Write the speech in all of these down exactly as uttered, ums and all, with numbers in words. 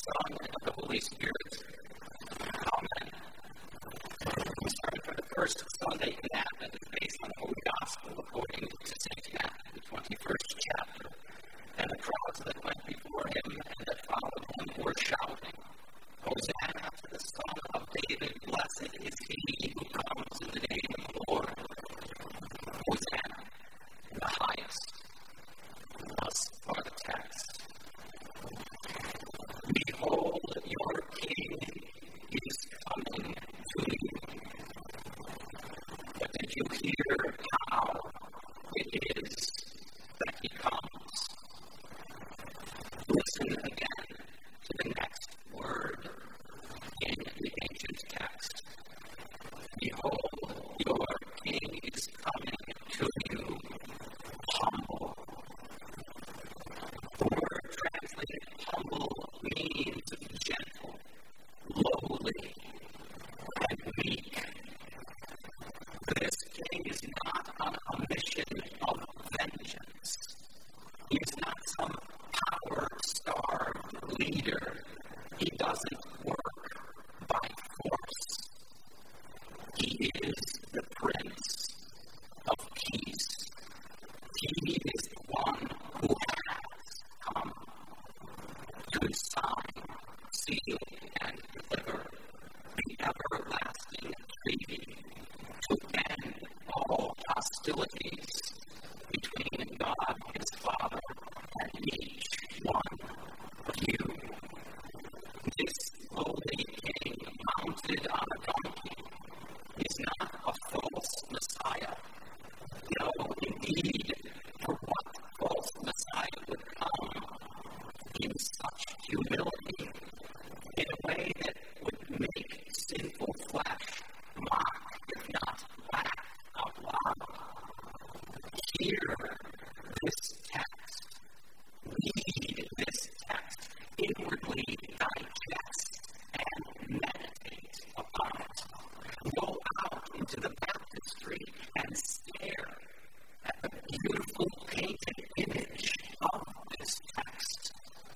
Son, and of the Holy Spirit. Amen. We started for the first Sunday in Advent is based on the Holy Gospel according to Saint Matthew, the twenty-first chapter. And the crowds that went before him and that followed him were shouting, Hosanna to the Son of David, blessed is he who comes in the name of the Lord. Hosanna in the highest. Thus far the text. Behold, your King is coming to you. But did you hear how it is that he comes? Listen again to the next word in the ancient text. Behold, your King is coming to you, humble. The word translated humble means gentle, lowly, and meek. This king is not on a mission of vengeance. He is not some power-starved leader. He doesn't work by force. He is the Prince of Peace. He is the one who has come to sign, seal, and deliver the everlasting treaty to end all hostilities between God his Father and each one of you. This lowly king mounted on a donkey is not a false Messiah. No, indeed, for what false Messiah would come in such humility, in a way that would make sinful flesh mock, if not laugh out loud. Hear this text. Read this text. Inwardly digest and meditate upon it. Go out into the baptistry and stare at the beautiful painted image of this text.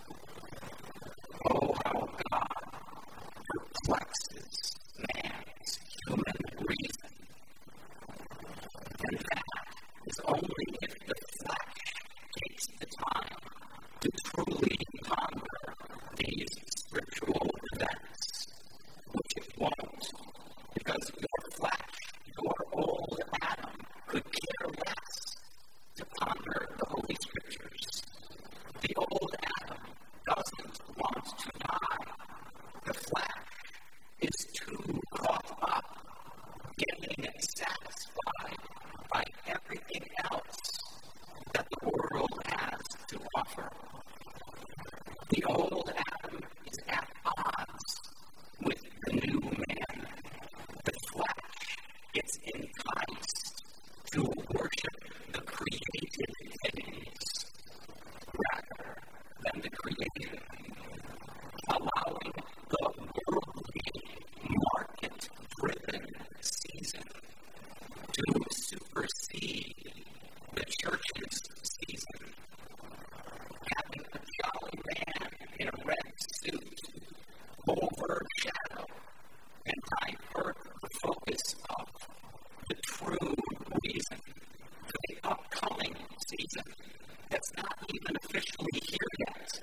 Oh, how God perplexes man's human reason. And that is only if the flesh takes the time to truly ponder these spiritual events, which it won't, because your flesh, your old Adam, could care less to ponder the Holy Scriptures. The old Adam doesn't want to die. The flesh is too caught up getting satisfied by everything else that the world has to offer. The old Adam is at odds with the new man. The flesh is enticed to worship the created things rather than the Creator, allowing the worldly, market-driven season to supersede the church's season. Having a jolly man in a red suit overshadow and divert the focus of the true reason for the upcoming season that's not even officially here yet.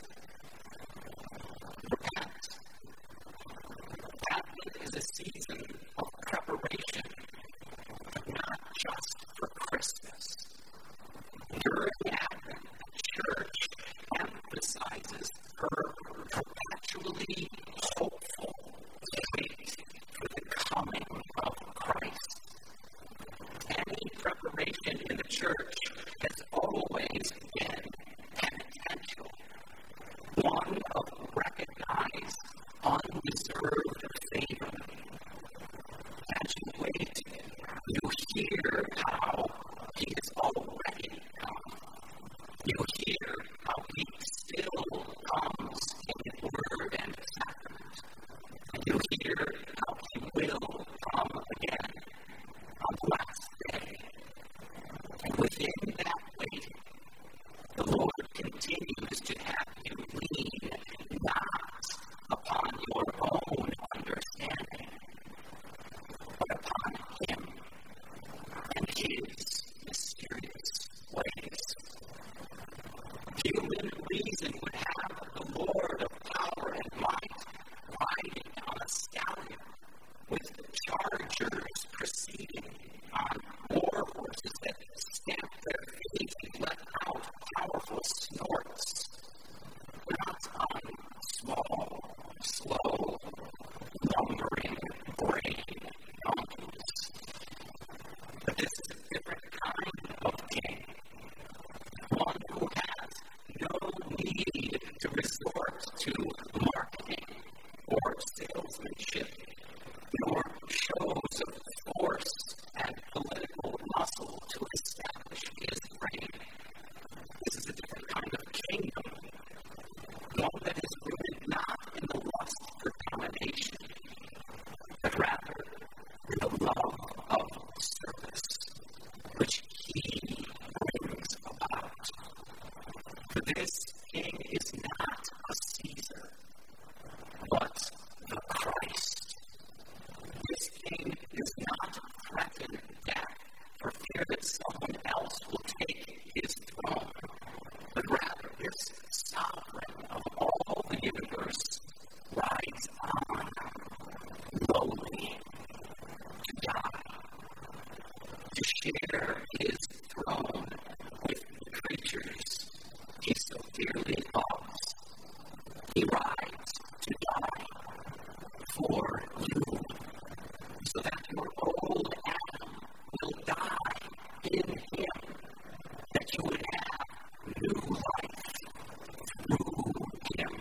Repent. Advent is a season of preparation, but not just for Christmas. During Advent, the church emphasizes her perpetually hopeful wait for the coming of Christ. Any preparation in the church has always been penitential, one of recognized, undeserved favor. As you wait, you hear how he has already come. You hear how he still comes. resort to marketing or salesmanship, nor shows of force and political muscle to establish his reign. This is a different kind of kingdom, one that is rooted not in the lust for domination, but rather in the love of service, which he brings about. For this king is not a Caesar, but the Christ. This king does not threaten death for fear that someone else will take his throne, but rather this sovereign of all the universe rides on lowly to die, to share his throne with the creatures he so dearly loves. He rides to die for you, so that your old Adam will die in him, that you would have new life through him.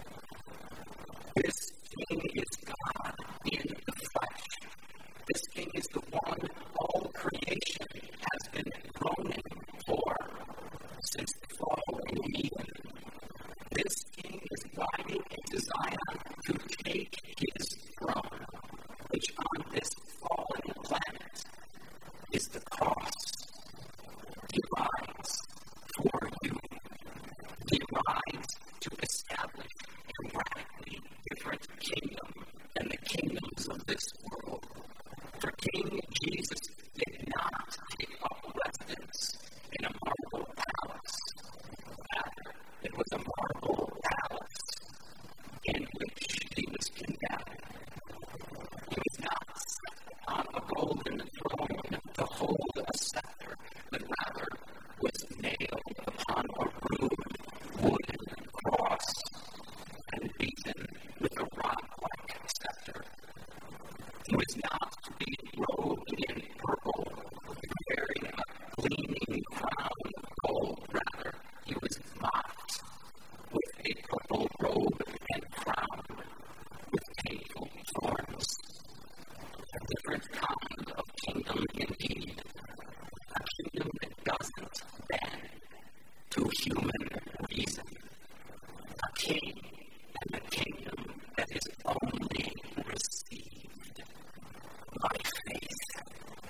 This king is God in the flesh. This king is the one all creation has been groaning for since the fall in Eden. This king is riding into Zion to take his throne, which on this fallen planet is the cross. He rides for you. He rides to establish a radically different kingdom than the kingdoms of this world. For King Jesus did not take up residence in a marble palace. Rather, it was a marble palace in which he was condemned. He was not set on a golden throne to hold a scepter, but rather was nailed upon a rude wooden cross and beaten with a rod-like scepter. He was not to be robed in purple, wearing a gleaming crown of gold. Rather, he was mocked with a purple robe and crowned with painful thorns. A different kind of kingdom indeed, a kingdom that doesn't bend to human reason, a king and a kingdom that is only received by faith.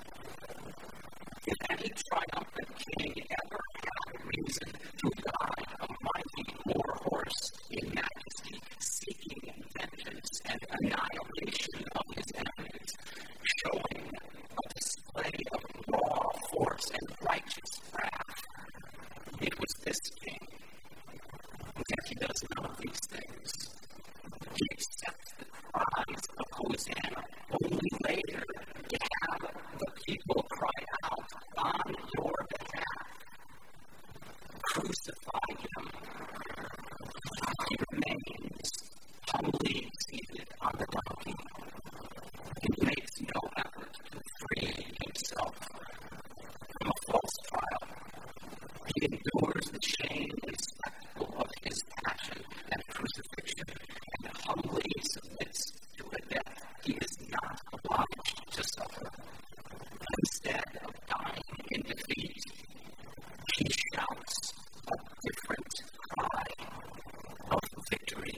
If any triumphant king ever had reason to ride a mighty war horse in majesty, seeking vengeance and annihilation of his enemies, showing a display of raw force and righteous wrath, it was this king. Yet he does none of these things. He accepts the cries of Hosanna only later to have the people cry out on your behalf. Crucify him. He remains humbly seated on the donkey. He makes no effort to free himself from a false trial. He endures the shame and spectacle of his passion and crucifixion and humbly submits to a death he is not obliged to suffer. Instead of dying in defeat, he shouts a different cry of victory.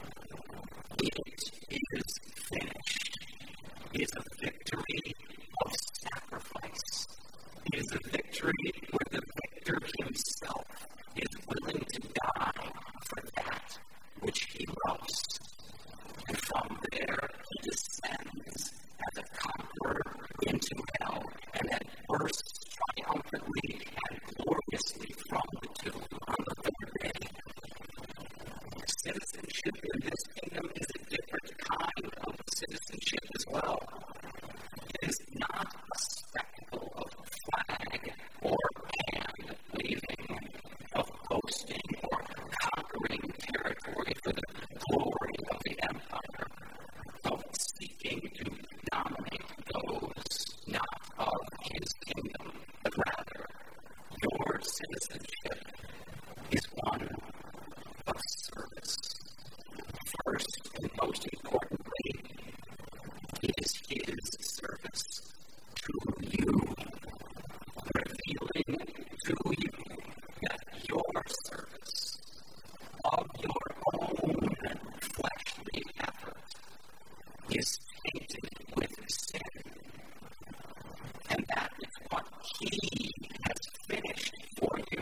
It is finished. It is a victory of sacrifice. It is a victory where the victor himself is willing to die for that which he loves. And from there he descends as a conqueror into hell and then bursts triumphantly and gloriously from the tomb on the third day. Citizenship in this kingdom is a different kind of citizenship as well. It is not a spectacle of flag or hand waving, of boasting or conquering territory for the glory of the empire, of seeking to dominate those not of his kingdom, but rather your citizenship is one of service. is tainted with sin. And that is what He has finished for you.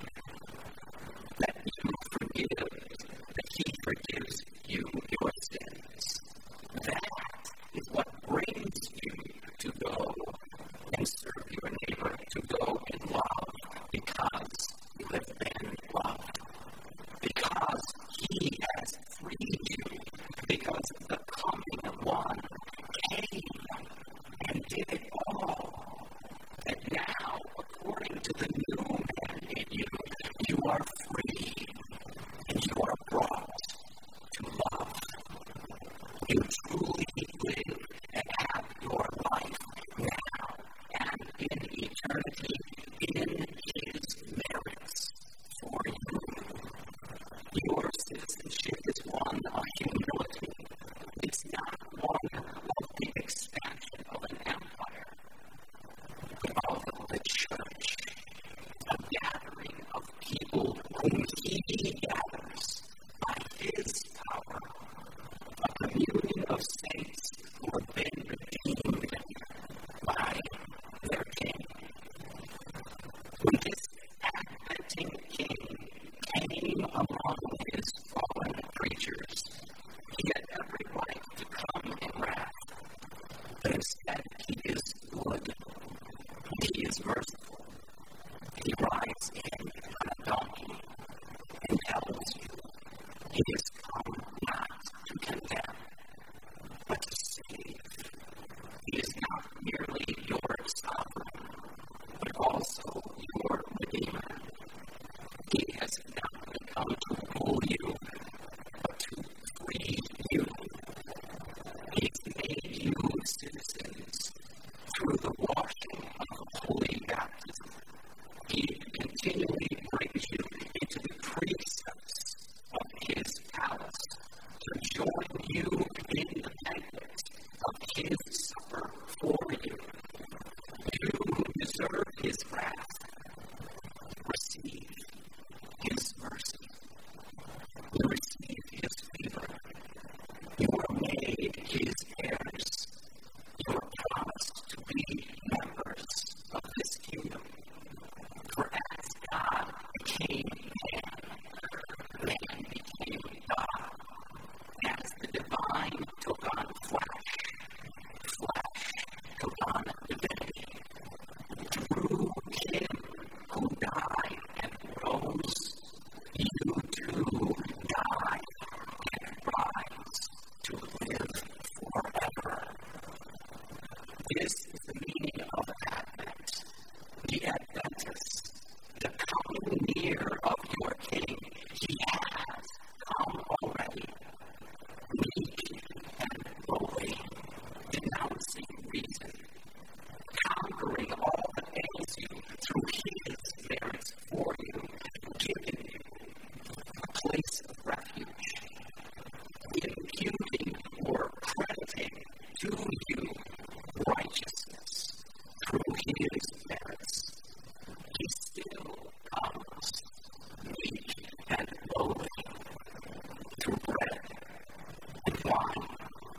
That you forgive, that He forgives you your sins. That is what brings you to go and serve your neighbor, to go in love, because you have been loved. Because He has freed you, because the coming one came and did it all. And now, according to the new man in you, you are free and you are brought to love. You truly live and have your life now and in eternity in His merits for you. Your citizenship is one of humility. It's not one of the expansion of an empire, but of the church, a gathering of people whom He gathers by His power, a communion of saints who have been redeemed by their King. When this adventing King came among His fallen creatures, He had every right to come in wrath, but instead He is good. He is merciful. He rides in on a donkey and tells you He has come not to condemn, but to save. He is not merely your sovereign, but also your Redeemer. He has not come to rule you, but to free you. He's made you citizens through the washing of holy baptism. He continually brings you into the precepts of His palace to join you in the banquet of His supper for you. You who deserve His wrath, receive His mercy. You receive His favor. You are made His heirs. You are promised to be members of His kingdom. For as God became man, man became God. As the divine took on flesh, flesh took on divinity. Through Him who died and rose, you too die and rise to live forever. This is the meaning of Advent, the Adventist, the coming near of your King. He has come already, meek and lowly, denouncing reason, conquering all that ails you through His merits for you, giving you a place of refuge, imputing or crediting to you righteousness through His merits. He still comes meek and lowly through bread and wine,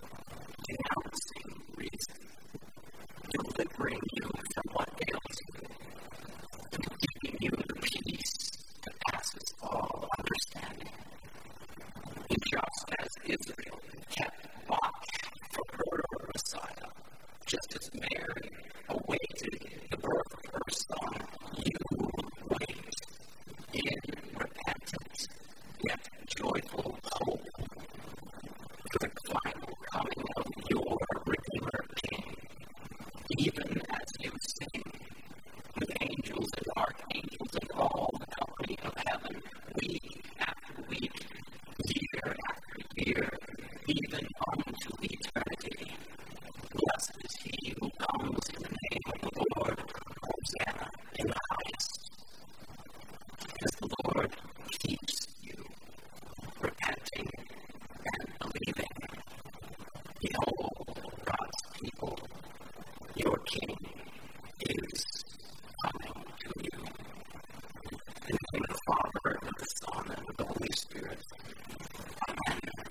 denouncing reason, delivering you from what ails you, and giving you the peace that passes all understanding. And just as Israel